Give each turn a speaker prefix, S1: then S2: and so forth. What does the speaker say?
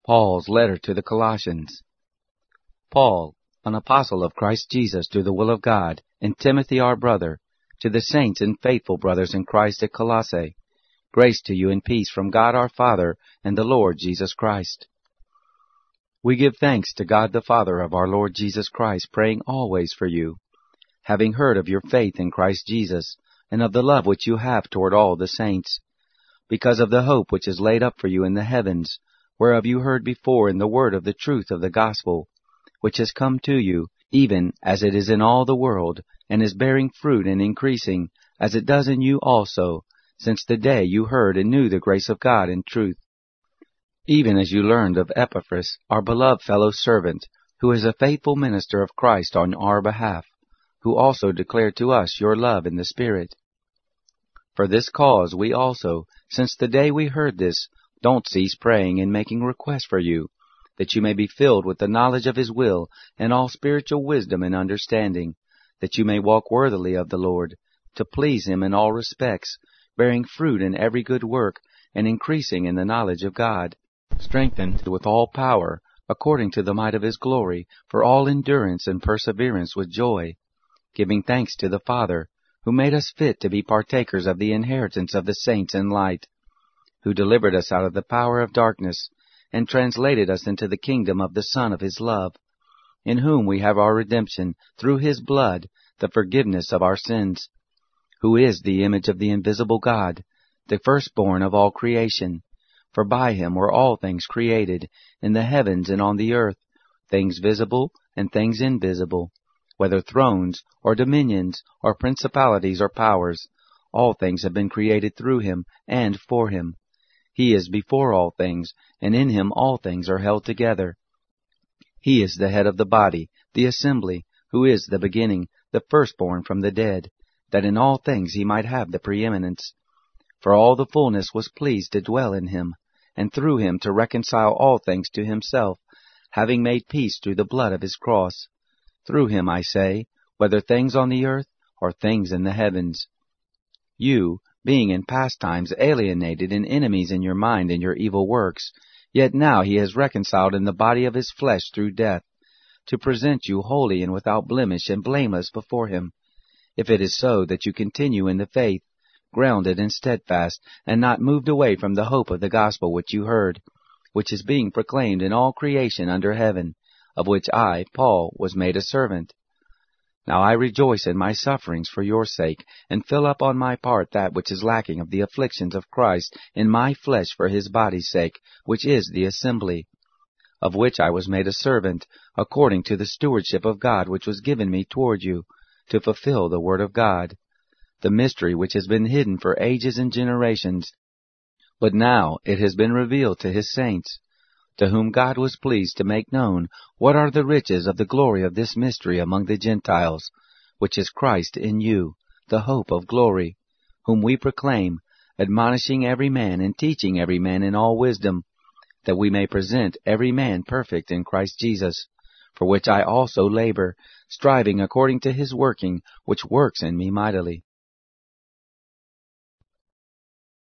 S1: Paul's letter to the Colossians. Paul, an apostle of Christ Jesus through the will of God, and Timothy our brother, to the saints and faithful brothers in Christ at Colossae, grace to you and peace from God our Father and the Lord Jesus Christ. We give thanks to God the Father of our Lord Jesus Christ, praying always for you, having heard of your faith in Christ Jesus, and of the love which you have toward all the saints, because of the hope which is laid up for you in the heavens, whereof you heard before in the word of the truth of the gospel, which has come to you, even as it is in all the world, and is bearing fruit and increasing, as it does in you also, since the day you heard and knew the grace of God in truth. Even as you learned of Epaphras, our beloved fellow servant, who is a faithful minister of Christ on our behalf, who also declared to us your love in the Spirit. For this cause we also, since the day we heard this, don't cease praying and making request for you, that you may be filled with the knowledge of His will and all spiritual wisdom and understanding, that you may walk worthily of the Lord, to please Him in all respects, bearing fruit in every good work, and increasing in the knowledge of God, strengthened with all power, according to the might of His glory, for all endurance and perseverance with joy, giving thanks to the Father, who made us fit to be partakers of the inheritance of the saints in light, who delivered us out of the power of darkness, and translated us into the kingdom of the Son of His love, in whom we have our redemption, through His blood, the forgiveness of our sins, who is the image of the invisible God, the firstborn of all creation. For by Him were all things created, in the heavens and on the earth, things visible and things invisible, whether thrones, or dominions, or principalities, or powers. All things have been created through Him and for Him. He is before all things, and in Him all things are held together. He is the head of the body, the assembly, who is the beginning, the firstborn from the dead, that in all things He might have the preeminence. For all the fullness was pleased to dwell in Him, and through Him to reconcile all things to Himself, having made peace through the blood of His cross. Through Him, I say, whether things on the earth or things in the heavens. You, being in past times alienated and enemies in your mind and your evil works, yet now He has reconciled in the body of His flesh through death, to present you holy and without blemish and blameless before Him, if it is so that you continue in the faith, grounded and steadfast, and not moved away from the hope of the gospel which you heard, which is being proclaimed in all creation under heaven, of which I, Paul, was made a servant. Now I rejoice in my sufferings for your sake, and fill up on my part that which is lacking of the afflictions of Christ in my flesh for His body's sake, which is the assembly, of which I was made a servant, according to the stewardship of God which was given me toward you, to fulfill the word of God, the mystery which has been hidden for ages and generations, but now it has been revealed to His saints, to whom God was pleased to make known what are the riches of the glory of this mystery among the Gentiles, which is Christ in you, the hope of glory, whom we proclaim, admonishing every man and teaching every man in all wisdom, that we may present every man perfect in Christ Jesus, for which I also labor, striving according to His working, which works in me mightily.